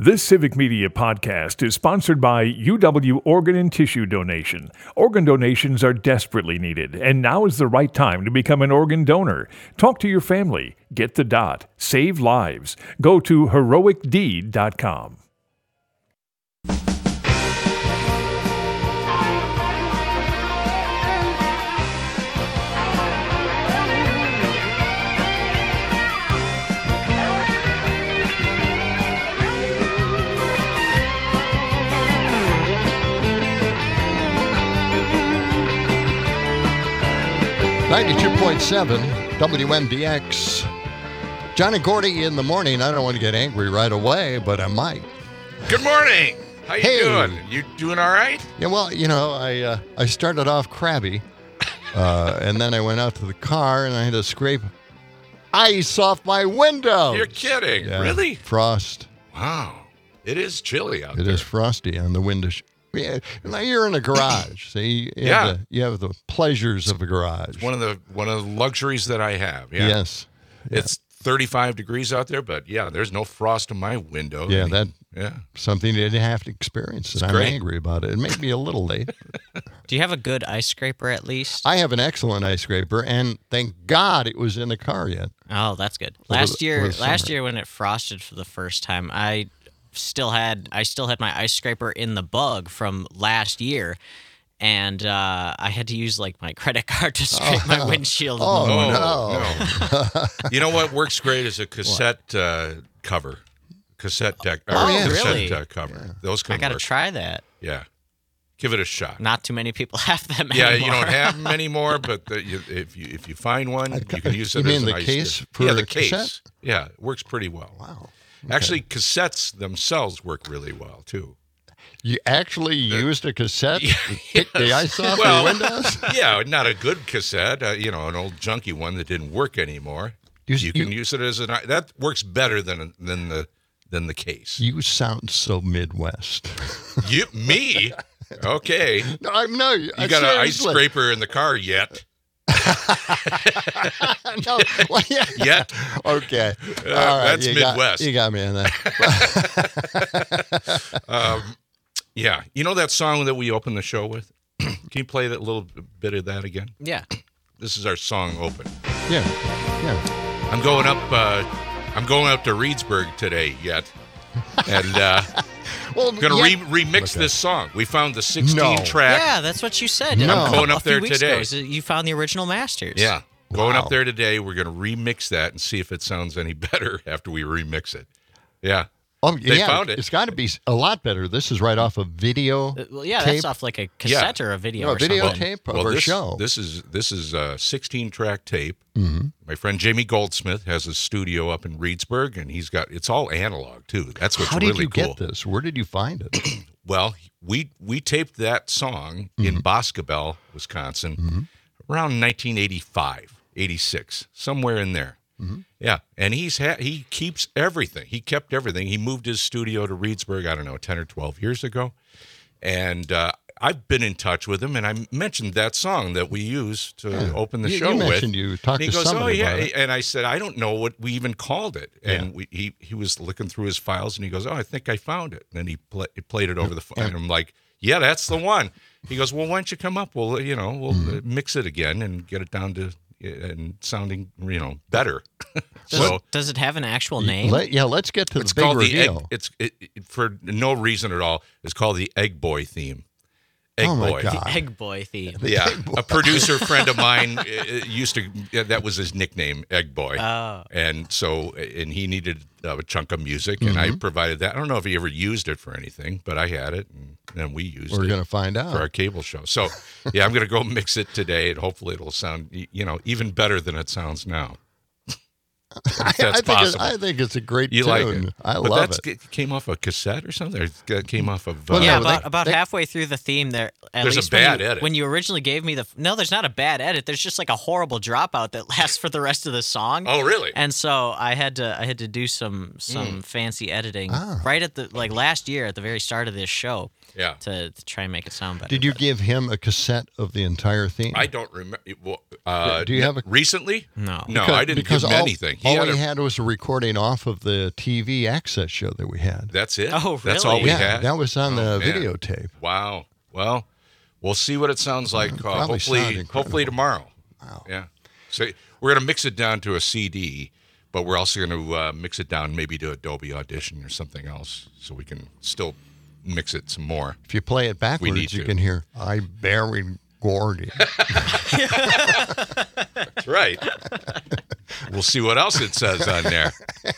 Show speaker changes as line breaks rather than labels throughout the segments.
This Civic Media podcast is sponsored by UW Organ and Tissue Donation. Organ donations are desperately needed, and now is the right time to become an organ donor. Talk to your family. Get the dot. Save lives. Go to heroicdeed.com.
.7 WMDX. John and Gordy in the morning. I don't want to get angry right away, but I might.
Good morning. How you doing? You doing all right?
Yeah, well, you know, I started off crabby, and then I went out to the car, and I had to scrape ice off my window.
You're kidding.
Yeah,
really?
Frost.
Wow. It is chilly out there.
It is frosty on the window. Yeah, now you're in a garage. See, you have the pleasures of a garage.
One of the luxuries that I have. Yeah.
Yes,
it's 35 degrees out there, but yeah, there's no frost in my window.
Yeah, something you didn't have to experience, and I'm angry about it. It may be a little late.
Do you have a good ice scraper at least?
I have an excellent ice scraper, and thank God it was in the car yet.
Oh, that's good. Last year when it frosted for the first time, I still had my ice scraper in the bug from last year, and I had to use like my credit card to scrape my windshield.
No!
You know what works great is a cassette cover, cassette deck.
Really?
Cover.
Yeah.
Those can
I gotta
work.
try that.
Yeah, give it a shot.
Not too many people have them
Yeah,
anymore.
you don't have them anymore, but if you find one, you can use it.
You
as
mean
an
the
ice
case
scraper.
for
the
the
case?
cassette?
Yeah, it works pretty well.
Wow.
Actually, cassettes themselves work really well too.
You actually used a cassette to pick the ice off your windows?
Yeah, not a good cassette. An old junky one that didn't work anymore. You can use it as that works better than the case.
You sound so Midwest.
Me? Okay.
No,
you got an ice scraper in the car yet?
No, well, yeah.
Yet?
Okay.
That's Midwest.
You got me on that.
Yeah. You know that song that we opened the show with? Can you play that little bit of that again?
Yeah.
This is our song open.
Yeah.
I'm going up to Reedsburg today yet. And I'm going to remix this song. We found the 16-track.
Yeah, that's what you said.
No.
I'm going up there
a few weeks
today.
ago, you found the original masters.
Yeah. Going
Wow.
up there today. We're going to remix that and see if it sounds any better after we remix it. Yeah.
Oh,
They
yeah,
found it.
It's got to be a lot better. This is right off a video.
Well, yeah,
tape.
that's off like a cassette or a video or
a video
something.
tape of our show.
This is a 16-track tape.
Mm-hmm.
My friend Jamie Goldsmith has a studio up in Reedsburg, and it's all analog too. That's what's
How
really
did you
cool.
get this? Where did you find it?
Well, we taped that song in Boscobel, Wisconsin, around 1985, 86, somewhere in there. Yeah, and he keeps everything. He kept everything. He moved his studio to Reedsburg, I don't know, 10 or 12 years ago. And I've been in touch with him, and I mentioned that song that we used to open the show
you
with.
mentioned you talked
and he
to
goes,
somebody about it.
And I said, I don't know what we even called it. And he was looking through his files, and he goes, I think I found it. And then he played it over the phone. And I'm like, yeah, that's the one. He goes, well, why don't you come up? We'll mix it again and get it down to and sounding, better.
Does it have an actual name?
Let's get to
It's
the big
called
reveal.
the egg. It's for no reason at all. It's called the Egg Boy theme. Egg
Oh, my
Boy.
God.
Egg Boy theme.
Yeah, a producer friend of mine used to. That was his nickname, Egg Boy.
Oh.
And he needed a chunk of music, and I provided that. I don't know if he ever used it for anything, but I had it, and then we used it.
We're going to find out.
For our cable show. So, yeah, I'm going to go mix it today, and hopefully it'll sound, even better than it sounds now. If that's possible.
I think it's a great
You
tune.
like it.
I
But
love
that's,
it.
It came off a cassette or something? Or it came off of...
Well,
Yeah,
no,
about halfway through the theme there.
There's
least
a bad edit.
When you originally gave me no, there's not a bad edit. There's just like a horrible dropout that lasts for the rest of the song.
Oh, really?
And so I had to do some fancy editing right at the last year at the very start of this show.
Yeah.
To try and make it sound better.
Did you give him a cassette of the entire theme?
I don't remember.
Do you have a...
Recently?
No.
No, I didn't give him anything.
All we had was a recording off of the TV access show that we had.
That's it?
Oh, really?
That's all we
Yeah,
had?
that was on the
man.
videotape.
Wow. Well, we'll see what it sounds like.
Probably sound incredible.
Hopefully tomorrow.
Wow.
Yeah. So we're going to mix it down to a CD, but we're also going to mix it down maybe to Adobe Audition or something else, so we can still mix it some more.
If you play it
need
backwards, you
to.
can hear, I buried Gordy.
That's right. We'll see what else it says on there.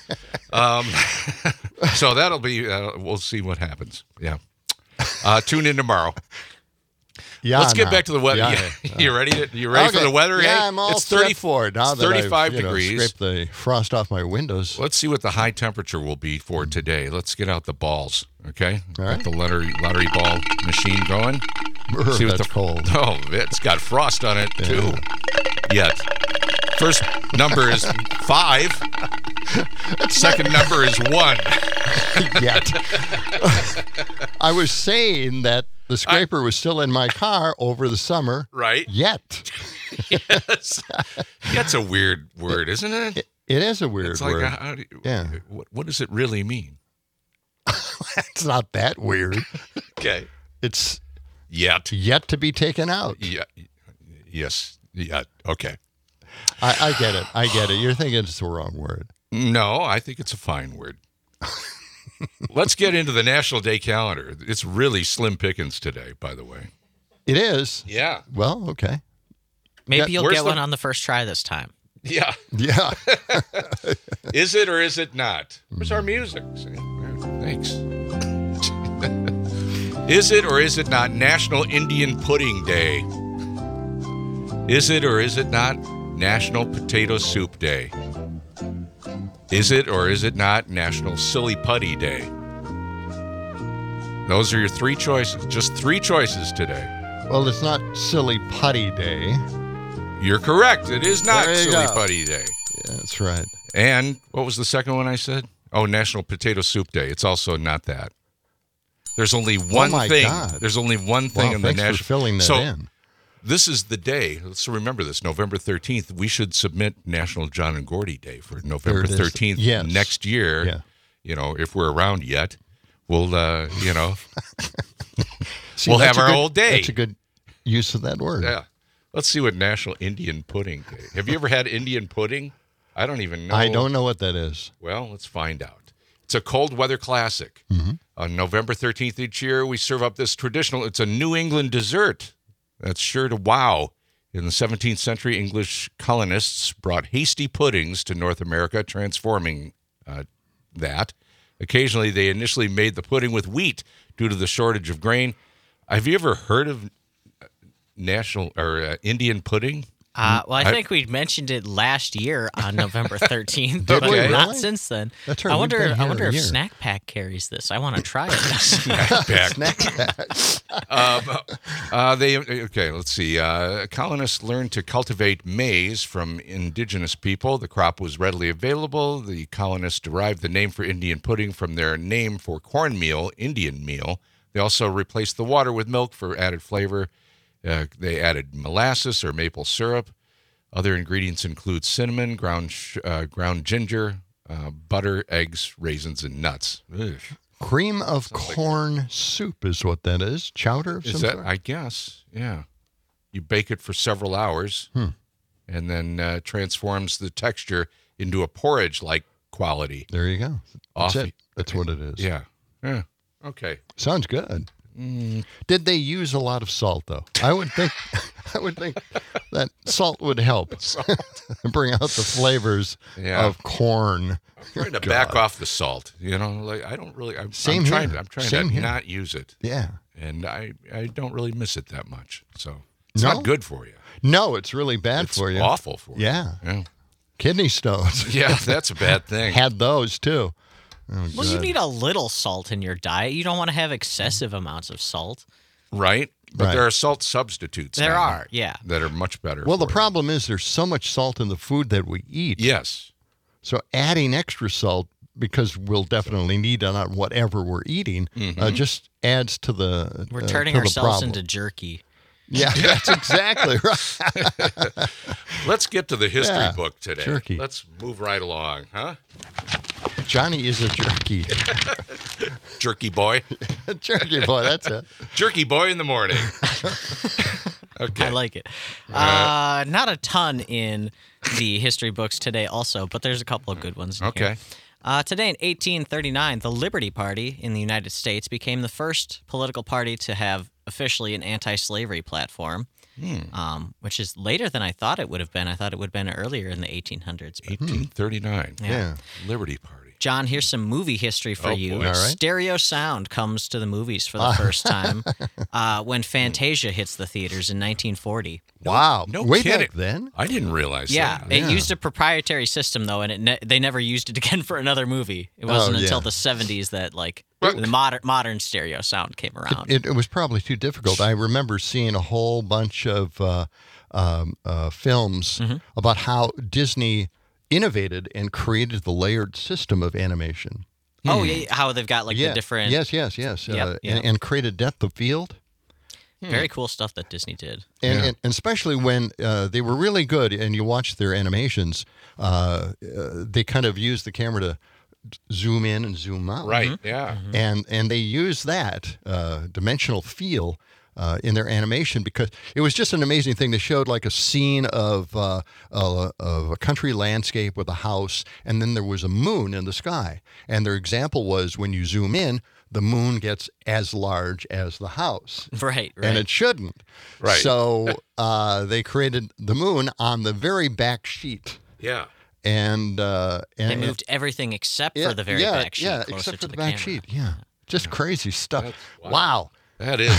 So that'll be, we'll see what happens. Yeah. Tune in tomorrow.
Yeah,
Let's get back to the weather.
Yeah.
You ready? You ready for the weather?
Yeah,
eh?
I'm all
it's
set for it. Now
it's
that
35
I've,
degrees.
Scraped the frost off my windows.
Let's see what the high temperature will be for today. Let's get out the balls, okay?
All right.
Got the lottery ball machine going. See what
That's cold.
Oh, it's got frost on it, too. Yet. First number is 5. Second number is 1.
Yet. I was saying that the scraper was still in my car over the summer.
Right?
Yet.
Yes. That's a weird word, isn't it?
It is a weird
It's like,
word.
how do you,
Yeah.
what does it really mean?
It's not that weird.
Okay.
It's
Yet.
yet to be taken out.
Yeah. Yes. Yeah. Okay.
I get it. I get it. You're thinking it's the wrong word.
No, I think it's a fine word. Let's get into the National Day calendar. It's really slim pickings today, by the way.
It is.
Yeah.
Well, okay.
Maybe you'll
where's
get
the-
one on the first try this time.
Yeah.
Yeah.
Is it or is it not? Where's our music? See? Thanks. Is it or is it not National Indian Pudding Day? Is it or is it not National Potato Soup Day? Is it or is it not National Silly Putty Day? Those are your 3 choices. Just 3 choices today.
Well, it's not Silly Putty Day.
You're correct. It is not
There you
Silly
go.
Putty Day.
Yeah, that's right.
And what was the second one I said? Oh, National Potato Soup Day. It's also not that. There's only one
my
thing.
God.
There's only one thing
Wow,
in the
thanks
national.
for filling that
so
in.
this is the day. Let's remember this. November 13th. We should submit National John and Gordy Day for November
There it is.
13th
'Yes.
next year.
Yeah.
You know, if we're around yet, we'll
See,
we'll
that's
have
a
our
good-
old day.
That's a good use of that word.
Yeah. Let's see what National Indian Pudding Day. Have you ever had Indian pudding? I don't even know.
I don't know what that is.
Well, let's find out. It's a cold weather classic. On November 13th each year, we serve up this traditional, it's a New England dessert that's sure to wow. In the 17th century, English colonists brought hasty puddings to North America, transforming that. Occasionally, they initially made the pudding with wheat due to the shortage of grain. Have you ever heard of national or Indian pudding?
Well, I think we mentioned it last year on November 13th,
Did
but
we
not
really?
since then.
That's right,
I
we've
wonder.
been
I
here
wonder
a
if
year.
Snack Pack carries this. I want to try it.
Let's see. Colonists learned to cultivate maize from indigenous people. The crop was readily available. The colonists derived the name for Indian pudding from their name for cornmeal, Indian meal. They also replaced the water with milk for added flavor. They added molasses or maple syrup. Other ingredients include cinnamon, ground ginger, butter, eggs, raisins, and nuts. Ugh.
Cream of corn soup is what that is. Chowder of
Is
some
that?
sort?
I guess. Yeah. You bake it for several hours, and then transforms the texture into a porridge-like quality.
There you go. That's
Off-
it. That's what it is.
Yeah. Yeah. Okay.
Sounds good. Did they use a lot of salt though? I would think that salt would help bring out the flavors
Yeah.
of corn.
I'm trying to back off the salt. You know, like I don't really. I'm
Same
trying.
here.
I'm trying
Same
to
here.
not use it,
Yeah.
and I don't really miss it that much. So it's
No?
not good for you.
No, it's really bad
It's
for you.
awful for you.
Yeah.
Yeah.
Kidney stones.
Yeah, that's a bad thing.
Had those too. Oh,
Well, you
God.
need a little salt in your diet. You don't want to have excessive amounts of salt.
Right? But
Right.
there are salt substitutes.
There
now
are, yeah.
that are much better.
Well, the
for you.
problem is there's so much salt in the food that we eat.
Yes.
So adding extra salt, because we'll definitely need it on whatever we're eating, just adds to the
We're turning
to the
ourselves
problem.
into jerky.
Yeah, that's exactly right.
Let's get to the history book today.
Jerky.
Let's move right along, huh?
Johnny is a jerky.
Jerky boy.
Jerky boy, that's it.
Jerky boy in the morning. Okay.
I like it. Not a ton in the history books today also, but there's a couple of good ones in here. Today in 1839, the Liberty Party in the United States became the first political party to have officially an anti-slavery platform, which is later than I thought it would have been. I thought it would have been earlier in the 1800s.
1839.
Yeah.
Liberty Party.
John, here's some movie history for you.
Boy.
All right.
Stereo sound comes to the movies for the first time when Fantasia hits the theaters in 1940.
Wow.
No
Way
kidding.
back then?
I didn't realize that.
It used a proprietary system, though, and they never used it again for another movie. It wasn't until the 70s that, the modern stereo sound came around.
It was probably too difficult. I remember seeing a whole bunch of films about how Disney innovated and created the layered system of animation.
Oh, yeah, how they've got the different...
Yes.
Yep.
And created depth of field.
Very cool stuff that Disney did.
And especially when they were really good and you watch their animations, they kind of use the camera to zoom in and zoom out.
Right, yeah.
And they use that dimensional feel in their animation because it was just an amazing thing. They showed like a scene of a country landscape with a house, and then there was a moon in the sky. And their example was when you zoom in, the moon gets as large as the house.
Right.
And it shouldn't.
Right.
So they created the moon on the very back sheet.
Yeah.
And
they moved everything except for the very back sheet.
Yeah,
closer
except
to
for the
camera.
back sheet. Yeah. Just crazy stuff. Wow.
That is.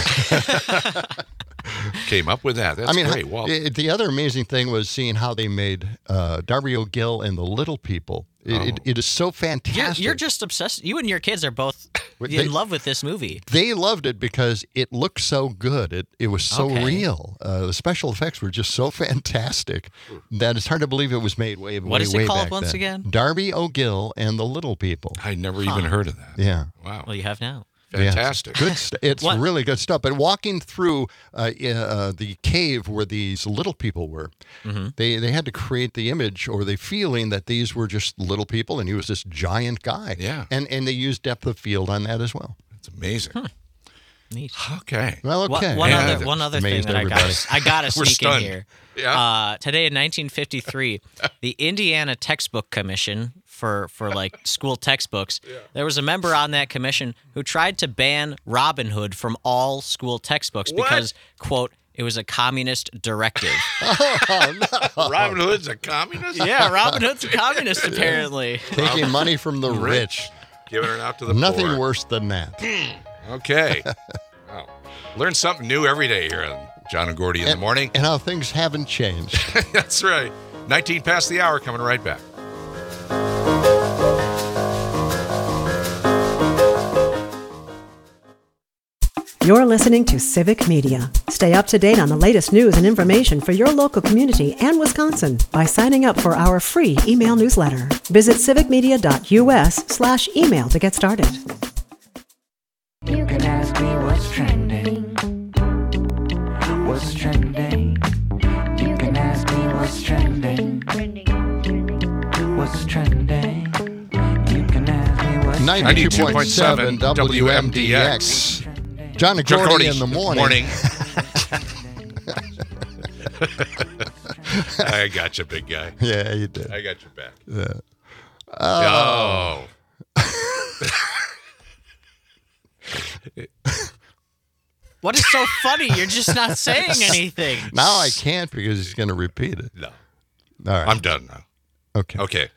Came up with that. That's great. Wow.
The other amazing thing was seeing how they made Darby O'Gill and the Little People. It is so fantastic.
You're just obsessed. You and your kids are both in love with this movie.
They loved it because it looked so good. It was so real. The special effects were just so fantastic that it's hard to believe it was made way back then.
What is it called once again?
Darby O'Gill and the Little People.
I never even heard of that.
Yeah.
Wow.
Well, you have now.
Fantastic.
Yeah, good it's really good stuff. But walking through the cave where these little people were, they had to create the image or the feeling that these were just little people and he was this giant guy.
Yeah.
And they used depth of field on that as well.
It's amazing.
Neat.
Okay.
Well, okay.
One other thing that I gotta sneak in here.
Yeah.
Today in 1953, the Indiana Textbook Commission for school textbooks, there was a member on that commission who tried to ban Robin Hood from all school textbooks because, quote, it was a communist directive.
Robin Hood's a communist?
Yeah, Robin Hood's a communist, apparently.
Taking money from the rich.
Giving it out to the
Nothing
poor.
worse than that.
Okay. Wow. Learn something new every day here on John and Gordy in the morning.
And how things haven't changed.
That's right. 19 past the hour, coming right back.
You're listening to Civic Media. Stay up to date on the latest news and information for your local community and Wisconsin by signing up for our free email newsletter. Visit civicmedia.us/email to get started.
You can ask me what's trending. What's trending? You can ask me what's trending. What's trending? You can ask me what's
92.7 WMDX. John and Gordy in the morning.
I got you, big guy.
Yeah, you did.
I got your back.
Yeah.
Oh.
What is so funny? You're just not saying anything.
Now I can't because he's going to repeat it.
No.
All right.
I'm done now.
Okay.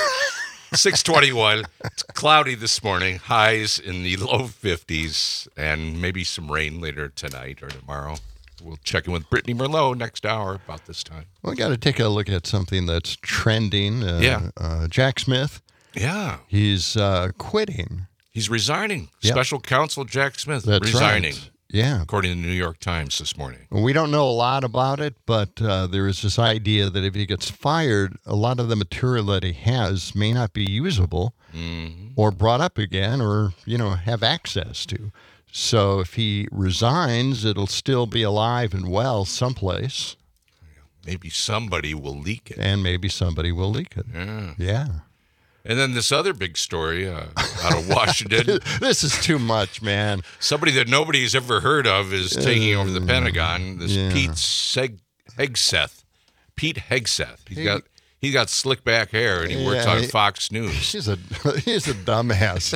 6:21. It's cloudy this morning. Highs in the low 50s, and maybe some rain later tonight or tomorrow. We'll check in with Brittany Merlot next hour about this time.
We got to take a look at something that's trending. Jack Smith.
Yeah.
He's quitting.
He's resigning.
Yep.
Special counsel Jack Smith
That's
resigning.
Right. Yeah.
According to the New York Times this morning.
We don't know a lot about it, but there is this idea that if he gets fired, a lot of the material that he has may not be usable. or brought up again or, have access to. So if he resigns, it'll still be alive and well someplace.
Maybe somebody will leak it.
And maybe somebody will leak it. Yeah.
And then this other big story out of Washington.
This is too much, man.
Somebody that nobody's ever heard of is taking over the Pentagon. This Pete Hegseth. Pete Hegseth. He's got slick back hair, and he works on Fox News.
He's a dumbass.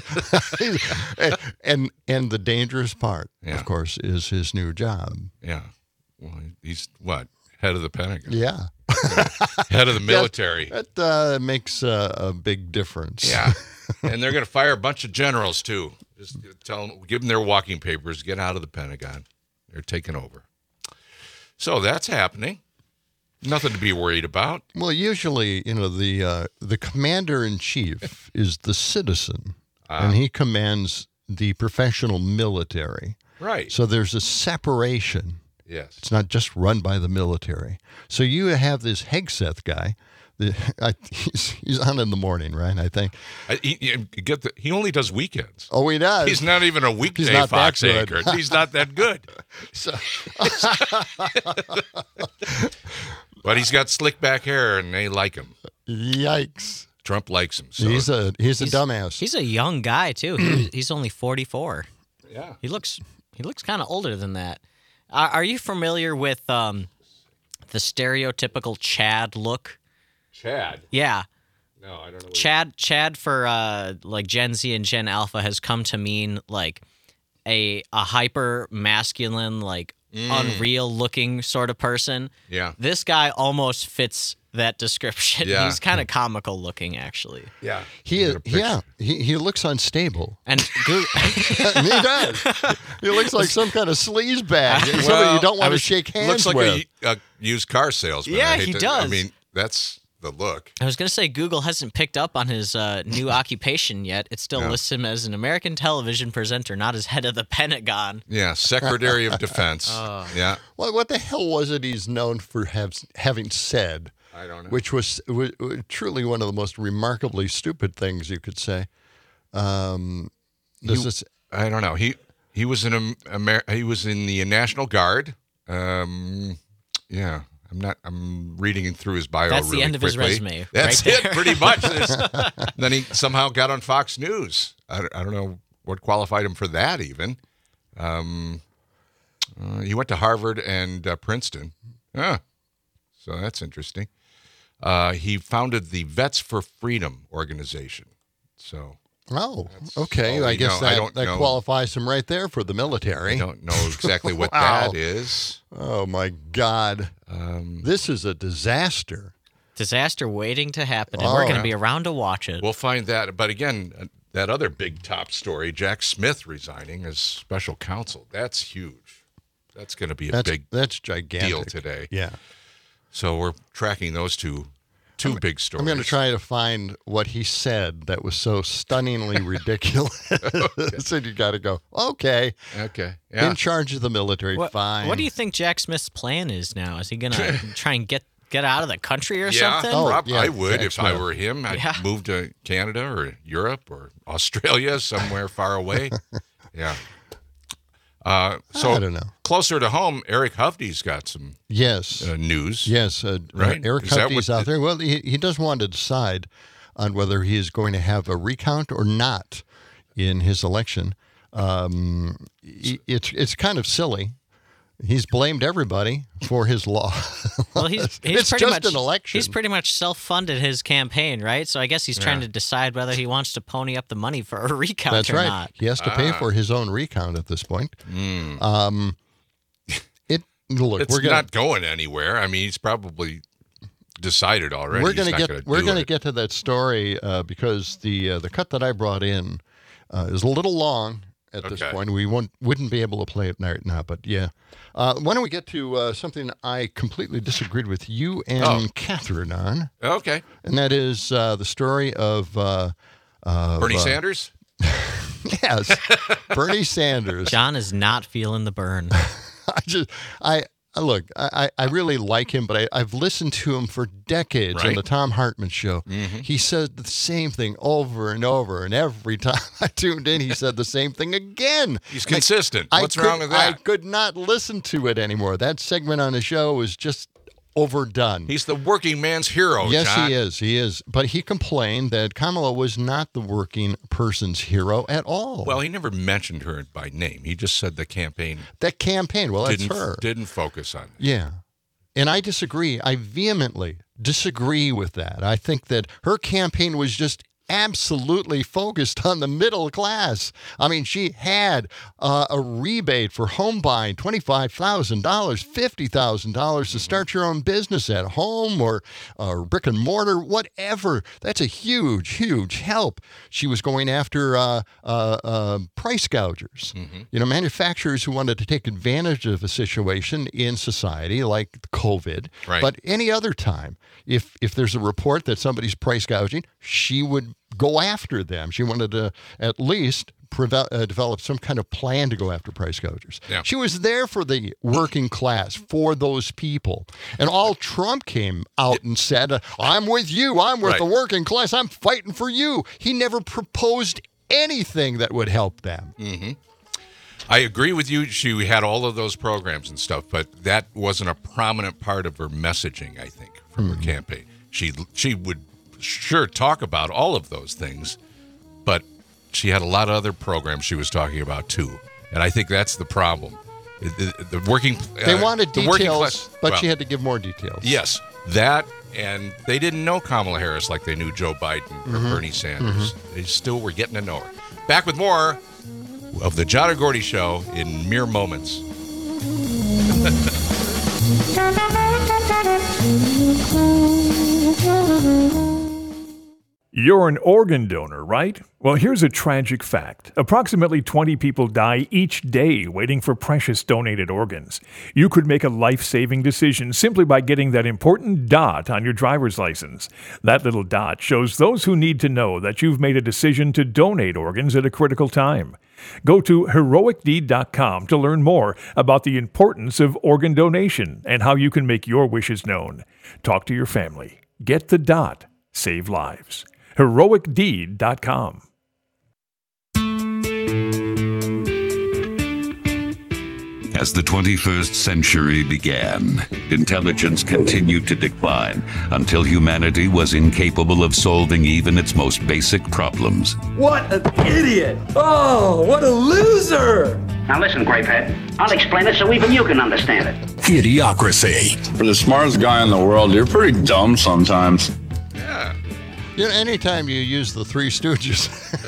and the dangerous part, of course, is his new job.
Yeah. Well, he's what? Head of the Pentagon.
Yeah.
Head of the military.
That makes a big difference.
Yeah. And they're going to fire a bunch of generals, too. Just give them their walking papers, get out of the Pentagon. They're taking over. So that's happening. Nothing to be worried about.
Well, usually, the commander-in-chief is the citizen, and he commands the professional military.
Right.
So there's a separation.
Yes.
It's not just run by the military. So you have this Hegseth guy. He's on in the morning, right? I think.
He only does weekends.
Oh, he does.
He's not even a weekday Fox anchor. He's not that good. But he's got slick back hair, and they like him.
Yikes!
Trump likes him. So.
He's a dumbass.
He's a young guy too. He's only 44.
Yeah.
He looks kind of older than that. Are you familiar with the stereotypical Chad look?
Chad?
Yeah.
No, I don't know.
Chad for like Gen Z and Gen Alpha has come to mean like a hyper masculine, like unreal looking sort of person.
Yeah.
This guy almost fits that description.
Yeah.
He's kind of comical looking, actually.
Yeah.
He looks unstable.
And
He does. He looks like some kind of sleaze bag. Somebody you don't want to shake hands
looks
with.
like a used car salesman.
Yeah, he does.
I mean, that's the look.
I was going to say Google hasn't picked up on his new occupation yet. It still lists him as an American television presenter, not as head of the Pentagon.
Yeah, Secretary of Defense. Yeah.
Well, what the hell was it he's known for having said?
I don't know.
Which was truly one of the most remarkably stupid things you could say.
I don't know. He was in the National Guard. Yeah. I'm reading through his bio.
That's
really
the end of
quickly.
his resume.
That's
right
it, pretty much. Then he somehow got on Fox News. I don't know what qualified him for that. Even he went to Harvard and Princeton. So that's interesting. He founded the Vets for Freedom organization. So.
Oh, okay. I guess that qualifies him right there for the military.
I don't know exactly what that is.
Oh, my God. This is a disaster.
Disaster waiting to happen, and we're going to be around to watch it.
We'll find that. But again, that other big top story, Jack Smith resigning as special counsel, that's huge. That's going to be
that's gigantic
deal today.
Yeah.
So we're tracking those two big stories.
I'm going to try to find what he said that was so stunningly ridiculous. So you got to go, okay.
Okay. Yeah.
In charge of the military, fine.
What do you think Jack Smith's plan is now? Is he going to try and get out of the country or something?
I would if I were him. I'd move to Canada or Europe or Australia, somewhere far away. Yeah. So
I don't know.
Closer to home, Eric Hovde's got some news.
Yes,
right?
Eric Hovde's out there. Well, he does want to decide on whether he is going to have a recount or not in his election. It's kind of silly. He's blamed everybody for his law.
Well, it's
just an election.
He's pretty much self-funded his campaign, right? So I guess he's trying to decide whether he wants to pony up the money for a recount
That's
or
right.
not.
He has to pay for his own recount at this point.
It's not going anywhere. I mean, he's probably decided already.
We're going to get to that story because the cut that I brought in is a little long at this point. We wouldn't be able to play it right now, but yeah. Why don't we get to something I completely disagreed with you and Catherine on?
Okay.
And that is the story of
Bernie Sanders?
Yes, Bernie Sanders.
John is not feeling the burn.
Look, I really like him, but I've listened to him for decades on the Thom Hartmann Show. Mm-hmm. He said the same thing over and over, and every time I tuned in, he said the same thing again.
He's consistent. What's wrong with that?
I could not listen to it anymore. That segment on the show was just overdone.
He's the working man's hero,
Yes,
John.
he is. But he complained that Kamala was not the working person's hero at all.
Well, he never mentioned her by name. He just said the campaign.
That campaign, well, that's her.
Didn't focus on it.
Yeah. And I disagree. I vehemently disagree with that. I think that her campaign was just absolutely focused on the middle class. I mean, she had a rebate for home buying, $25,000, $50,000 to start your own business at home or brick and mortar, whatever. That's a huge, huge help. She was going after price gougers, manufacturers who wanted to take advantage of a situation in society like COVID.
Right.
But any other time, if there's a report that somebody's price gouging, she would go after them. She wanted to at least develop some kind of plan to go after price gougers.
Yeah.
She was there for the working class, for those people. And all Trump came out and said, I'm with you. I'm with the working class. I'm fighting for you. He never proposed anything that would help them.
Mm-hmm. I agree with you. She had all of those programs and stuff, but that wasn't a prominent part of her messaging, I think, from her campaign. She would sure talk about all of those things, but she had a lot of other programs she was talking about too, and I think that's the problem. The working
they wanted
the working
details,
class,
but she had to give more details.
Yes, that, and they didn't know Kamala Harris like they knew Joe Biden or Bernie Sanders. They still were getting to know her. Back with more of the John and Gordy Show in mere moments.
You're an organ donor, right? Well, here's a tragic fact. Approximately 20 people die each day waiting for precious donated organs. You could make a life-saving decision simply by getting that important dot on your driver's license. That little dot shows those who need to know that you've made a decision to donate organs at a critical time. Go to heroicdeed.com to learn more about the importance of organ donation and how you can make your wishes known. Talk to your family. Get the dot. Save lives. heroicdeed.com.
As the 21st century began, intelligence continued to decline until humanity was incapable of solving even its most basic problems.
What an idiot! Oh, what a loser!
Now listen, Grapehead. I'll explain it so even you can understand it.
Idiocracy.
For the smartest guy in the world, you're pretty dumb sometimes.
Yeah.
You know, anytime you use the Three Stooges.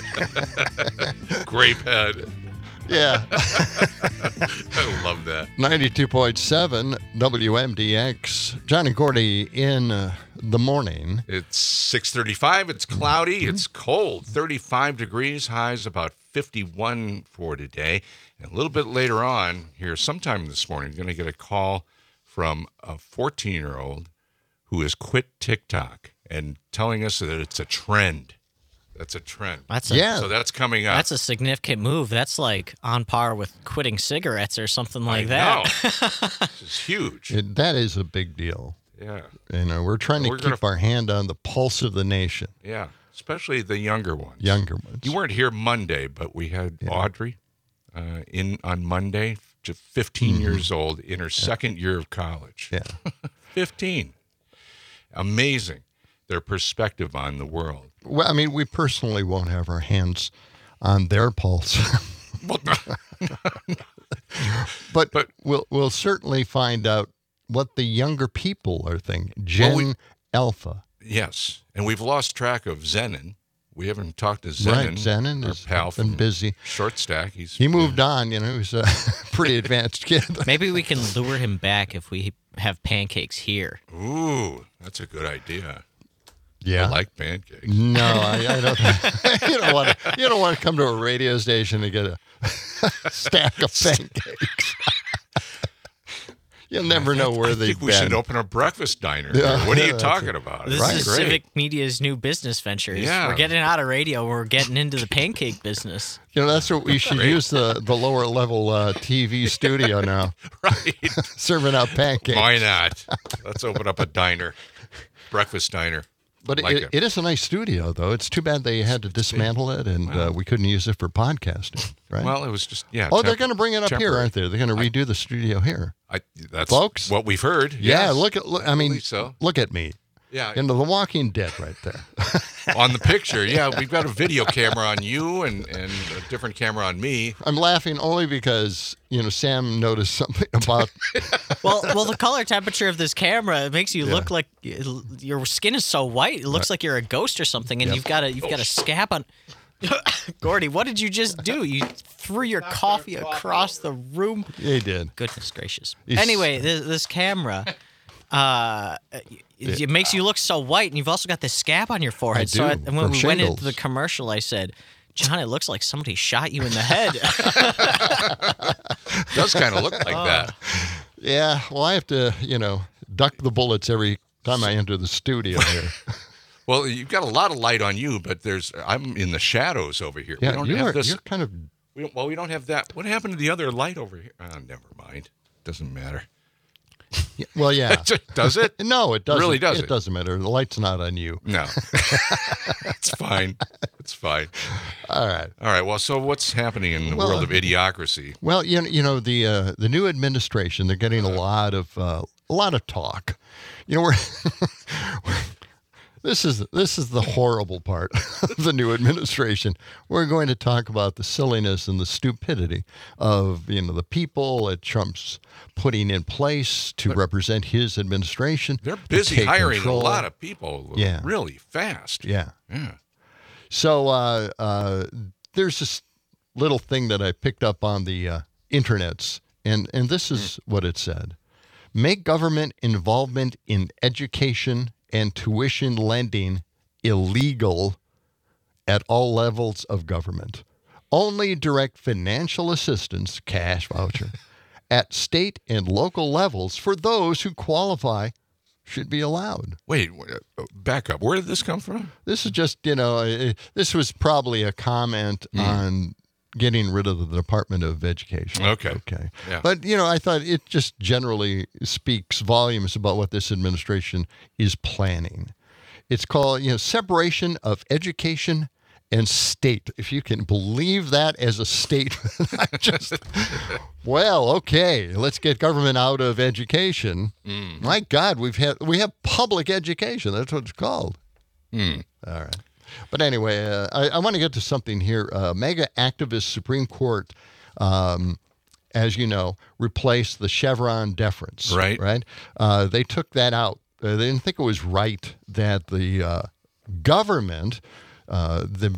Grapehead.
Yeah.
I love that.
92.7 WMDX. John and Gordy in the morning.
It's 6:35. It's cloudy. It's cold. 35 degrees. Highs about 51 for today. And a little bit later on here, sometime this morning, you're going to get a call from a 14-year-old who has quit TikTok and telling us that it's a trend. That's a trend. So that's coming up.
That's a significant move. That's like on par with quitting cigarettes or something like that.
This is huge.
That is a big deal.
Yeah.
You know, we're trying to keep our hand on the pulse of the nation.
Yeah, especially the younger ones.
Younger ones.
You weren't here Monday, but we had Audrey in on Monday, just 15 years old, in her second year of college.
Yeah.
15. Amazing. Their perspective on the world.
Well, I mean, we personally won't have our hands on their pulse. but we'll certainly find out what the younger people are thinking. Gen Alpha.
Yes. And we've lost track of Zenon. We haven't talked to Zenon.
Right, Zenon
our pal
has been busy.
Short Stack.
He moved on, you know, he was a pretty advanced kid.
Maybe we can lure him back if we have pancakes here.
Ooh, that's a good idea.
Yeah,
I like pancakes.
No, I don't. You don't want to come to a radio station to get a stack of pancakes. You'll never know where
I
they've
think we
been.
should open a breakfast diner.
Yeah.
What are you talking about?
This
Right.
is
Great.
Civic Media's new business ventures.
Yeah.
We're getting out of radio. We're getting into the pancake business.
That's what we should use the lower level TV studio now.
Right.
Serving out pancakes.
Why not? Let's open up a diner, breakfast diner.
But
Like
it is a nice studio, though. It's too bad they had to dismantle it, and we couldn't use it for podcasting, right?
Well, it was just, yeah.
they're going to bring it up here, aren't they? They're going to redo the studio here.
That's
Folks?
what we've heard.
Yeah,
Yes.
I mean,
believe so.
look at me.
Yeah.
The Walking Dead right there.
On the picture, yeah, we've got a video camera on you and a different camera on me.
I'm laughing only because, Sam noticed something about...
Well, the color temperature of this camera, it makes you look like your skin is so white. It looks like you're a ghost or something, and you've got a scab on. Gordy, what did you just do? You threw your coffee across the room.
Yeah, he did.
Goodness gracious. Anyway, this camera, it makes you look so white, and you've also got this scab on your forehead.
I do,
And when
from
we went
shingles.
into the commercial, I said, John, it looks like somebody shot you in the head.
Does kind of look like that.
Yeah, well, I have to, duck the bullets every time I enter the studio here.
Well, you've got a lot of light on you, but I'm in the shadows over here.
Yeah,
we don't have this.
You're kind of...
We don't have that. What happened to the other light over here? Oh, never mind. Doesn't matter.
Well, yeah.
Does it?
No, it doesn't.
Really doesn't.
It doesn't matter. The light's not on you.
No. It's fine. It's fine.
All right.
All right. Well, so what's happening in the world of idiocracy?
Well, the new administration, they're getting a lot of talk. We're This is the horrible part of the new administration. We're going to talk about the silliness and the stupidity of the people that Trump's putting in place to represent his administration.
They're busy
take
hiring
control.
a lot of people really fast.
Yeah.
Yeah.
So there's this little thing that I picked up on the internets, and this is what it said. Make government involvement in education and tuition lending illegal at all levels of government. Only direct financial assistance, cash voucher, at state and local levels for those who qualify should be allowed.
Wait, back up. Where did this come from?
This is just, this was probably a comment on getting rid of the Department of Education.
Okay. Yeah.
But, I thought it just generally speaks volumes about what this administration is planning. It's called, separation of education and state. If you can believe that as a statement, okay, let's get government out of education. My God, we have public education. That's what it's called. All right. But anyway, I want to get to something here. Mega activist Supreme Court, as you know, replaced the Chevron deference.
Right.
Right. They took that out. They didn't think it was right that the government, the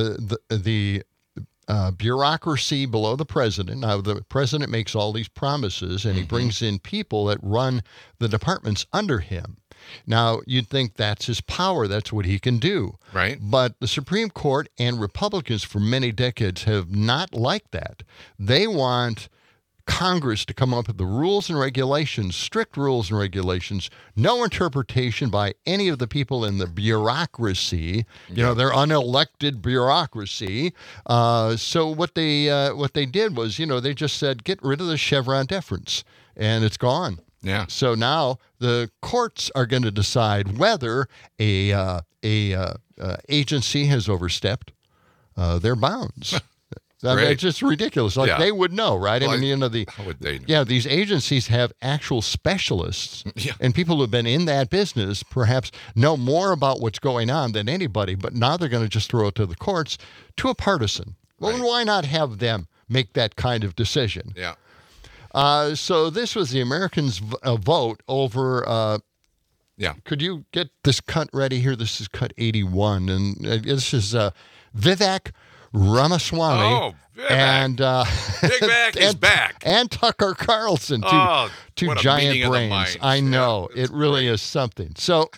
bureaucracy below the president. Now, the president makes all these promises, and he brings in people that run the departments under him. Now, you'd think that's his power. That's what he can do.
Right.
But the Supreme Court and Republicans for many decades have not liked that. They want Congress to come up with the rules and regulations, strict rules and regulations, no interpretation by any of the people in the bureaucracy, their unelected bureaucracy. So what they did was, they just said, get rid of the Chevron deference, and it's gone.
Yeah.
So now the courts are going to decide whether a agency has overstepped their bounds. I mean, it's just ridiculous. They would know, right?
Well,
I mean,
how would they know?
Yeah, these agencies have actual specialists, and people who have been in that business perhaps know more about what's going on than anybody. But now they're going to just throw it to the courts, to a partisan. Well, then why not have them make that kind of decision?
Yeah.
So this was the Americans' vote over. Could you get this cut ready here? This is cut 81, and this is Vivek Ramaswamy.
Oh, Vivek.
And
Big Mac is back.
And Tucker Carlson, two
what a
giant
meeting of the
brains.
minds.
I know. It really is something. So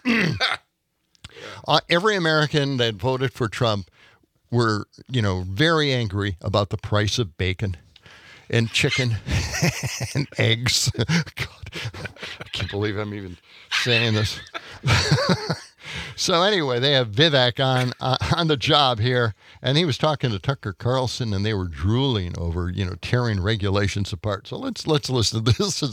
every American that voted for Trump were, very angry about the price of bacon. and chicken and eggs. God, I can't believe I'm even saying this. So anyway, they have Vivek on the job here, and he was talking to Tucker Carlson, and they were drooling over, tearing regulations apart. So let's listen.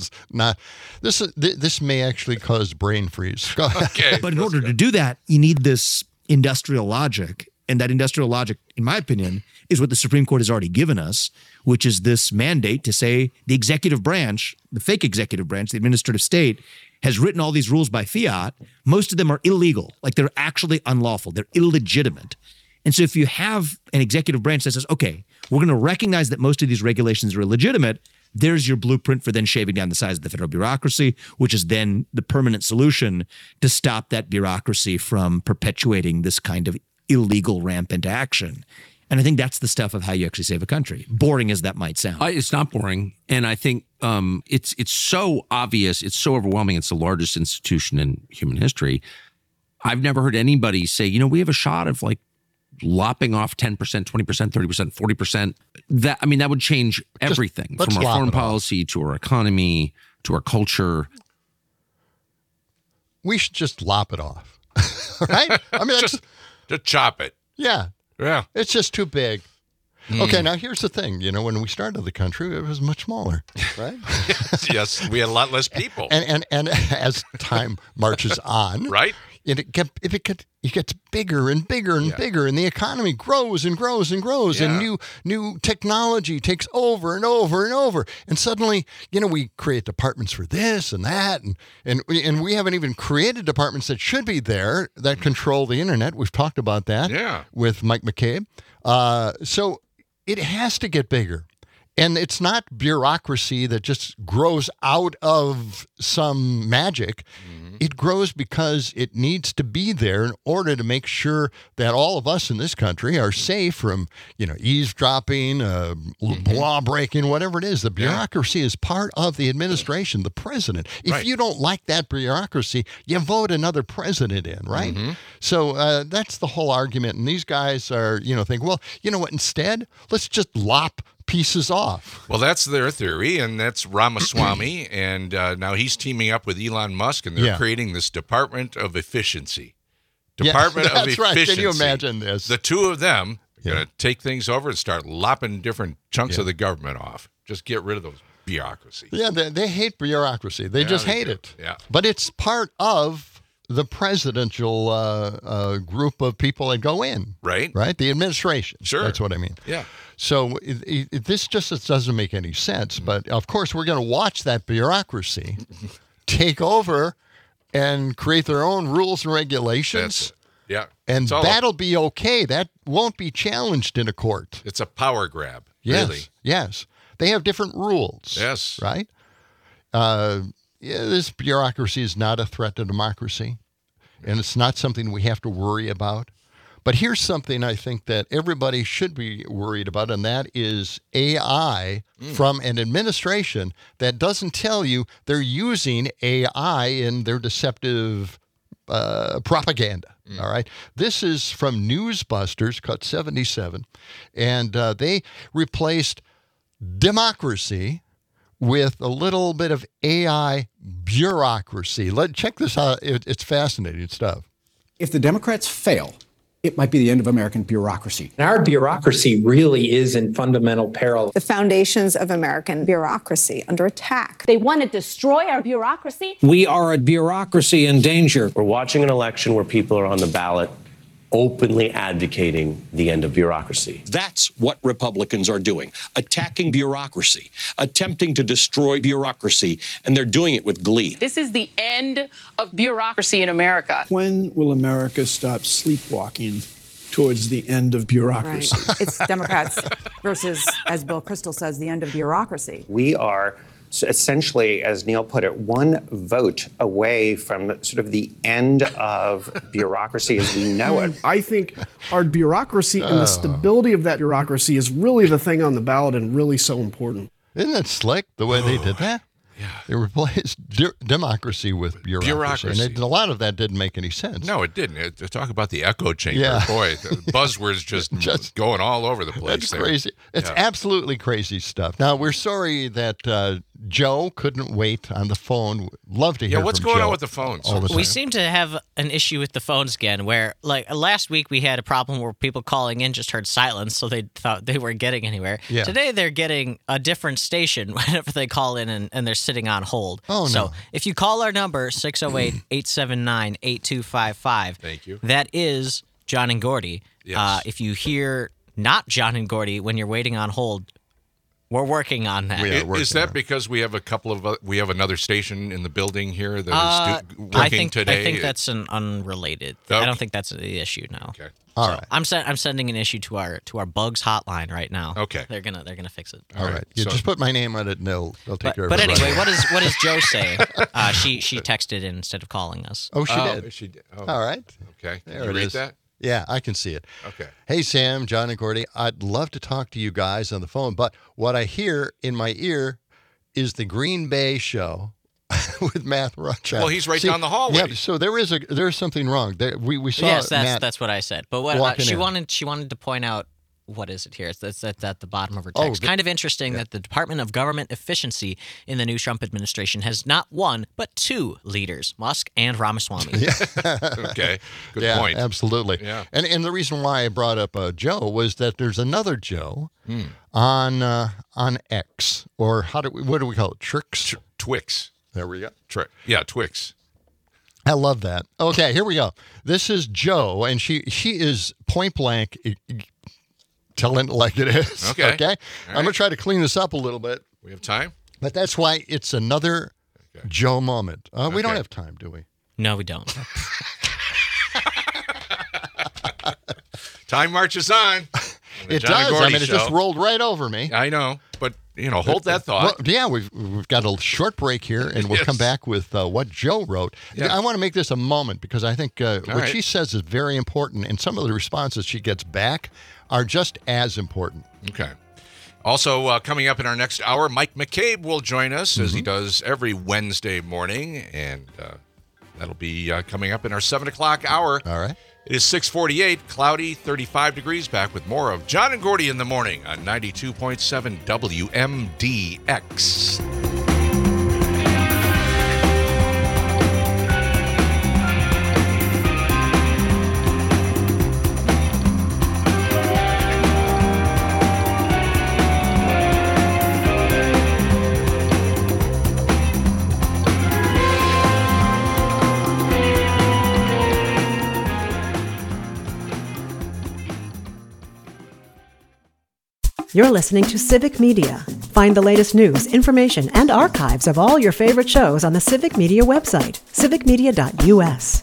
This may actually cause brain freeze. Go ahead.
Okay.
But in order to do that, you need this industrial logic, and that industrial logic, in my opinion, is what the Supreme Court has already given us, which is this mandate to say the executive branch, the fake executive branch, the administrative state, has written all these rules by fiat. Most of them are illegal. Like, they're actually unlawful. They're illegitimate. And so if you have an executive branch that says, okay, we're going to recognize that most of these regulations are illegitimate, there's your blueprint for then shaving down the size of the federal bureaucracy, which is then the permanent solution to stop that bureaucracy from perpetuating this kind of illegal rampant action. And I think that's the stuff of how you actually save a country, boring as that might sound.
It's not boring. And I think it's so obvious. It's so overwhelming. It's the largest institution in human history. I've never heard anybody say, we have a shot of like lopping off 10%, 20%, 30%, 40%. That would change everything from our foreign policy to our economy to our culture.
We should just lop it off, right?
Just chop it.
Yeah.
Yeah.
It's just too big. Okay, now here's the thing. When we started the country, it was much smaller, right?
yes, we had a lot less people.
And as time marches on,
right?
It gets bigger and bigger and bigger, and the economy grows and grows and grows, and new technology takes over and over and over. And suddenly, we create departments for this and that, and we haven't even created departments that should be there that control the internet. We've talked about that with Mike McCabe. So it has to get bigger. And it's not bureaucracy that just grows out of some magic. Mm-hmm. It grows because it needs to be there in order to make sure that all of us in this country are safe from, eavesdropping, law breaking, whatever it is. The bureaucracy is part of the administration, the president. If you don't like that bureaucracy, you vote another president in, right? Mm-hmm. So that's the whole argument. And these guys are, think, well, you know what? Instead, let's just lop pieces off.
Well, that's their theory, and that's Ramaswamy, and now he's teaming up with Elon Musk, and they're creating this Department of Efficiency. Department of Efficiency.
Right. Can you imagine this?
The two of them are going to take things over and start lopping different chunks of the government off. Just get rid of those bureaucracy.
Yeah, they hate bureaucracy. They just hate it.
Yeah.
But it's part of the presidential group of people that go in.
Right.
Right? The administration.
Sure.
That's what I mean.
Yeah.
So this just doesn't make any sense. But, of course, we're going to watch that bureaucracy take over and create their own rules and regulations. And that'll be okay. That won't be challenged in a court.
It's a power grab,
yes,
really.
Yes. They have different rules.
Yes.
Right? This bureaucracy is not a threat to democracy, and it's not something we have to worry about. But here's something I think that everybody should be worried about, and that is AI from an administration that doesn't tell you they're using AI in their deceptive propaganda. All right. This is from Newsbusters, cut 77, and they replaced democracy with a little bit of AI bureaucracy. Check this out. It's fascinating stuff.
If the Democrats fail, it might be the end of American bureaucracy.
Our bureaucracy really is in fundamental peril.
The foundations of American bureaucracy under attack.
They want to destroy our bureaucracy.
We are a bureaucracy in danger.
We're watching an election where people are on the ballot openly advocating the end of bureaucracy.
That's what Republicans are doing, attacking bureaucracy, attempting to destroy bureaucracy, and they're doing it with glee.
This is the end of bureaucracy in America.
When will America stop sleepwalking towards the end of bureaucracy?
Right. It's Democrats versus, as Bill Kristol says, the end of bureaucracy.
We are essentially, as Neil put it, one vote away from sort of the end of bureaucracy as we know it.
I think our bureaucracy and the stability of that bureaucracy is really the thing on the ballot and really so important.
Isn't that slick, the way they did that? They replaced democracy with bureaucracy. And a lot of that didn't make any sense.
No, it didn't. Talk about the echo chamber.
Yeah.
Boy, the buzzwords just going all over the place.
That's
there.
crazy. It's absolutely crazy stuff. Now, we're sorry that Joe couldn't wait on the phone. Love to hear
what's
from
going
Joe
on with the phones?
all the time.
We seem to have an issue with the phones again, where like last week we had a problem where people calling in just heard silence, so they thought they weren't getting anywhere.
Yeah.
Today they're getting a different station whenever they call in and they're sitting on hold.
Oh,
so
no.
if you call our number, 608-879-8255.
Thank you.
That is John and Gordy.
Yes.
If you hear not John and Gordy when you're waiting on hold, we're working on that.
Is that because we have we have another station in the building here that is working today?
I think that's an unrelated.
Okay.
I don't think that's the issue now.
Okay.
All right.
I'm sending an issue to our bugs hotline right now.
Okay.
They're gonna fix it.
All right. You just put my name on it and they'll take care of it.
But anyway,
right
what does Joe say? She texted in instead of calling us.
Oh, she did.
She did. Oh.
All right.
Okay.
There
Can
it
you read
is.
that?
Yeah, I can see it.
Okay.
Hey, Sam, John, and Gordy, I'd love to talk to you guys on the phone, but what I hear in my ear is the Green Bay show with Matt Rothschild.
Well, he's right down the hallway.
Yeah, so there's something wrong. We saw
Yes,
Matt.
that's what I said. But what
walking
she
in.
wanted to point out. What is it here? It's at the bottom of her
Oh,
text. Kind of interesting that the Department of Government Efficiency in the new Trump administration has not one, but two leaders, Musk and Ramaswamy.
Okay. Good point.
Absolutely.
Yeah.
And the reason why I brought up Joe was that there's another Joe on X, or what do we call it? Trix?
Twix.
There we go.
Twix.
I love that. Okay, here we go. This is Joe, and she is point blank telling it like it is.
Okay.
Okay. I'm going to try to clean this up a little bit.
We have time?
But that's why it's another Joe moment. We don't have time, do we?
No, we don't.
Time marches on.
It does. I mean, it just rolled right over me.
I know, but hold that thought.
Well, yeah, we've got a short break here, and we'll come back with what Joe wrote.
Yeah.
I want to make this a moment because I think what she says is very important, and some of the responses she gets back are just as important.
Okay. Also, coming up in our next hour, Mike McCabe will join us as he does every Wednesday morning, and that'll be coming up in our 7 o'clock hour.
All right.
It is 6:48, cloudy, 35 degrees. Back with more of John and Gordy in the morning on 92.7 WMDX.
You're listening to Civic Media. Find the latest news, information, and archives of all your favorite shows on the Civic Media website, civicmedia.us.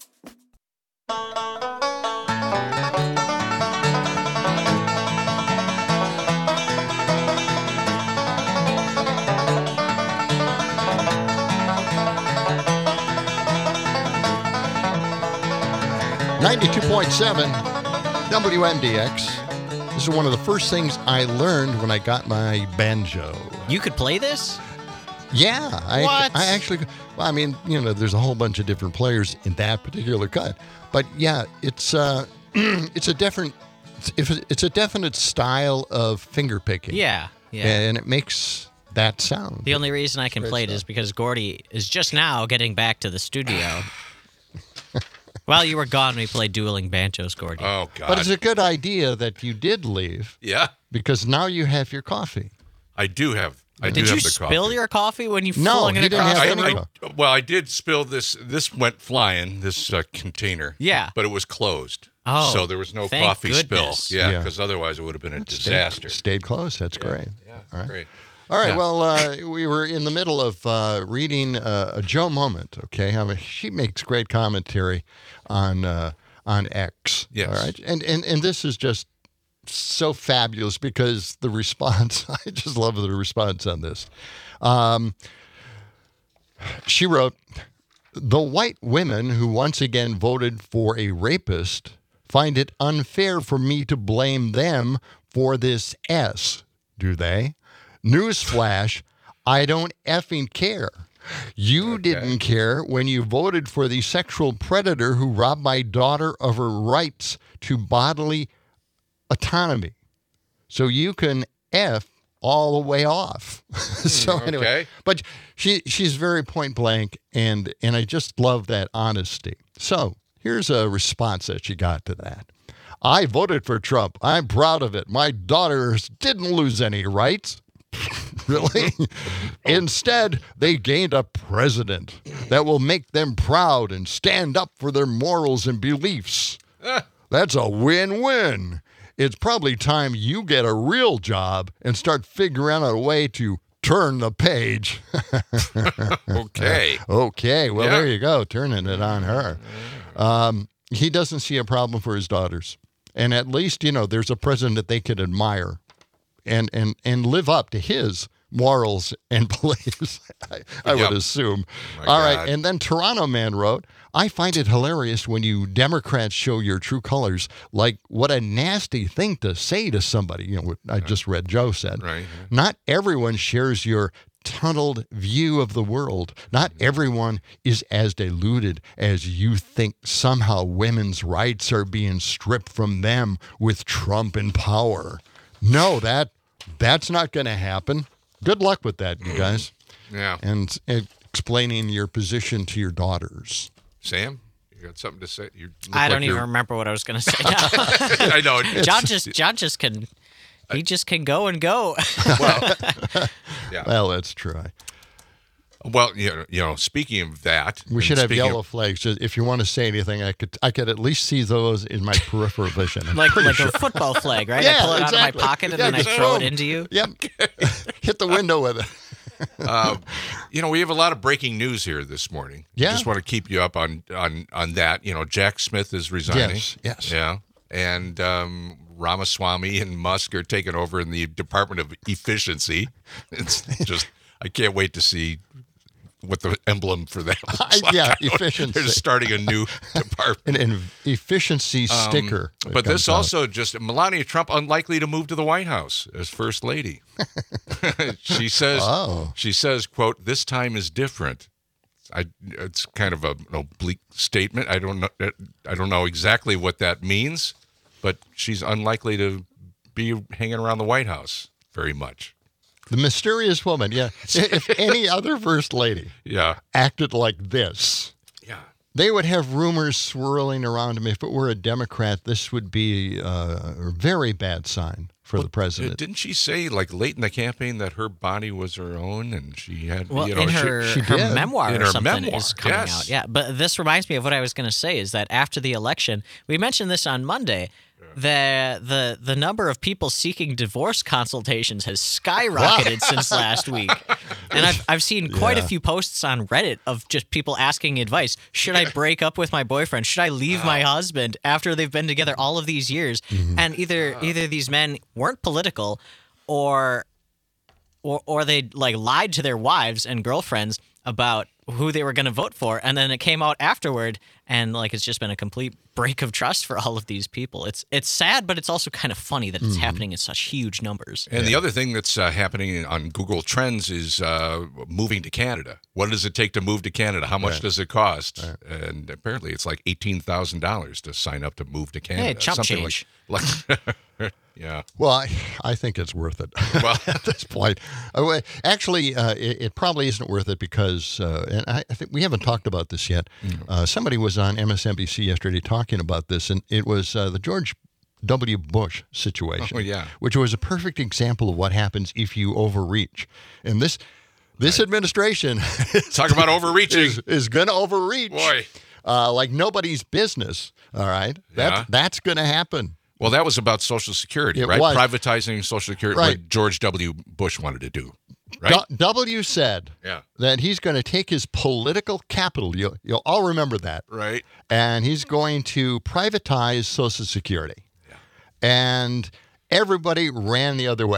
.7 WMDX. This is one of the first things I learned when I got my banjo.
You could play this?
Yeah.
What?
I actually, well, I mean, there's a whole bunch of different players in that particular cut. But yeah, it's it's a definite style of finger picking.
Yeah.
And it makes that sound.
The only reason I can play it is because Gordy is just now getting back to the studio. While you were gone, we played dueling banjos, Gordy.
Oh, God.
But it's a good idea that you did leave.
Yeah.
Because now you have your coffee.
I do have the coffee.
Did you spill your coffee when you
No,
flung it
he didn't
across
have
the
any.
room?
Well, I did spill this. This went flying, this container.
Yeah.
But it was closed.
Oh,
so there was no
thank
coffee
goodness.
spill. Yeah, because otherwise it would have been a disaster.
Stayed close. That's great.
Yeah,
all right.
Great.
All right.
Yeah.
Well, we were in the middle of reading a Joe moment. Okay. I mean, she makes great commentary on X.
Yes.
All right. And this is just so fabulous because the response, I just love the response on this. She wrote, "The white women who once again voted for a rapist find it unfair for me to blame them for this S, do they? Newsflash, I don't effing care. You didn't care when you voted for the sexual predator who robbed my daughter of her rights to bodily autonomy. So you can F all the way off. So anyway, but she's very point blank, and I just love that honesty. So here's a response that she got to that. I voted for Trump. I'm proud of it. My daughters didn't lose any rights. Really? Instead, they gained a president that will make them proud and stand up for their morals and beliefs. That's a win-win. It's probably time you get a real job and start figuring out a way to turn the page.
Okay.
Okay. Well, there you go. Turning it on her. He doesn't see a problem for his daughters. And at least, there's a president that they could admire and live up to his morals and beliefs, I would assume. All right. And then Toronto Man wrote, I find it hilarious when you Democrats show your true colors. Like, what a nasty thing to say to somebody. What I just read Joe said.
Right.
Not everyone shares your tunneled view of the world. Not everyone is as deluded as you think. Somehow women's rights are being stripped from them with Trump in power. No, that's not going to happen. Good luck with that, you guys.
Yeah.
And explaining your position to your daughters.
Sam, you got something to say?
I don't even remember what I was going to say now.
I know.
John just can. He just can go and go.
Well, yeah.
Well, let's try.
Well, speaking of that,
we should have yellow flags. If you want to say anything, I could at least see those in my peripheral vision.
like a football flag, right?
Yeah,
I pull it
exactly.
out of my pocket and then I throw it into you.
Yep. Hit the window with it.
We have a lot of breaking news here this morning.
Yeah.
Just want to keep you up on that. Jack Smith is resigning.
Yes.
Yeah. And Ramaswamy and Musk are taking over in the Department of Efficiency. It's just, I can't wait to see what the emblem for that looks like.
Yeah, efficiency.
They're starting a new department.
An efficiency sticker.
But this also just, Melania Trump unlikely to move to the White House as First Lady. She says, quote, this time is different. It's kind of an oblique statement. I don't know exactly what that means, but she's unlikely to be hanging around the White House very much.
The mysterious woman, yeah. If any other first lady acted like this, they would have rumors swirling around them. If it were a Democrat, this would be a very bad sign for the president.
Didn't she say, late in the campaign that her body was her own and she had,
in her memoir or something is coming out. Yeah, but this reminds me of what I was going to say is that after the election, we mentioned this on Monday, the number of people seeking divorce consultations has skyrocketed since last week. And I've seen quite a few posts on Reddit of just people asking advice. Should I break up with my boyfriend? Should I leave my husband after they've been together all of these years? Mm-hmm. And either these men weren't political or they lied to their wives and girlfriends about who they were going to vote for, and then it came out afterward, and it's just been a complete break of trust for all of these people. It's sad, but it's also kind of funny that it's happening in such huge numbers.
And the other thing that's happening on Google Trends is moving to Canada. What does it take to move to Canada? How much does it cost? Right. And apparently it's like $18,000 to sign up to move to Canada.
Hey, chump change.
Yeah. Well, I think it's worth it. Well, at this point, actually, it probably isn't worth it because, and I think we haven't talked about this yet. Somebody was on MSNBC yesterday talking about this, and it was the George W. Bush situation, which was a perfect example of what happens if you overreach. And this administration,
talk about overreaching,
is going to overreach,
boy,
like nobody's business. All right, that's going to happen.
Well, that was about Social Security, right? Privatizing Social Security, like George W. Bush wanted to do, right?
W said that he's going to take his political capital. You'll all remember that.
Right.
And he's going to privatize Social Security. Yeah. And everybody ran the other way.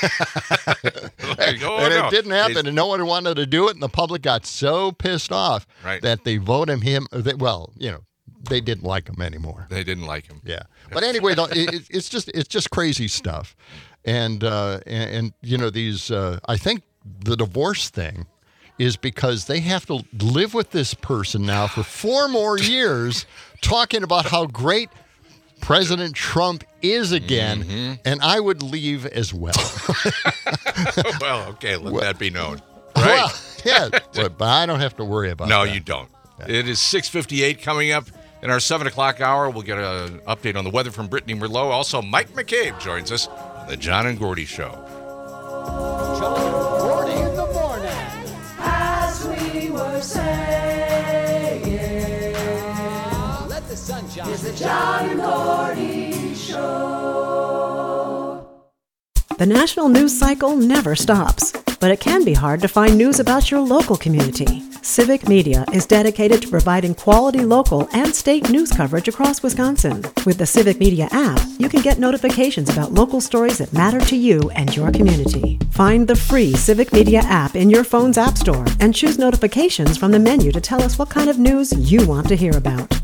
It didn't happen, and no one wanted to do it, and the public got so pissed off that they voted him. They didn't like him anymore.
They didn't like him.
Yeah. But anyway, it's just crazy stuff. And these I think the divorce thing is because they have to live with this person now for 4 more years talking about how great President Trump is again, and I would leave as well.
Well, okay, let that be known.
Right?
Well,
yeah, but I don't have to worry about that.
No, you don't. Yeah. It is 6:58 coming up in our 7 o'clock hour. We'll get an update on the weather from Brittany Merlot. Also, Mike McCabe joins us on the John and Gordy Show.
John and Gordy in the morning. As we were saying, let the sun shine. It's the John and Gordy Show.
The national news cycle never stops, but it can be hard to find news about your local community. Civic Media is dedicated to providing quality local and state news coverage across Wisconsin. With the Civic Media app, you can get notifications about local stories that matter to you and your community. Find the free Civic Media app in your phone's app store and choose notifications from the menu to tell us what kind of news you want to hear about.